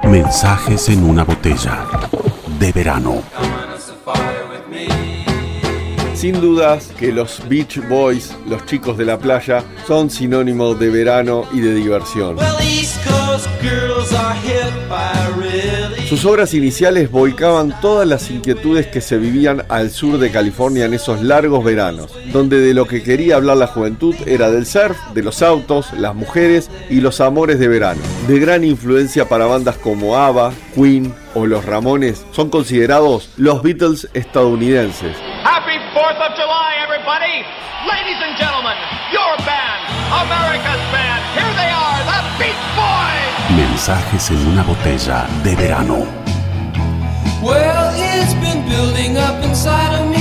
Mensajes en una botella de verano. Sin dudas que los Beach Boys, los chicos de la playa, son sinónimo de verano y de diversión. Sus obras iniciales volcaban todas las inquietudes que se vivían al sur de California en esos largos veranos, donde de lo que quería hablar la juventud era del surf, de los autos, las mujeres y los amores de verano. De gran influencia para bandas como ABBA, Queen o Los Ramones, son considerados los Beatles estadounidenses. Happy 4th of July, everybody! Ladies and gentlemen, your band, America's band. Here they are, the Beach Boys! Mensajes en una botella de verano. Well, it's been building up inside of me.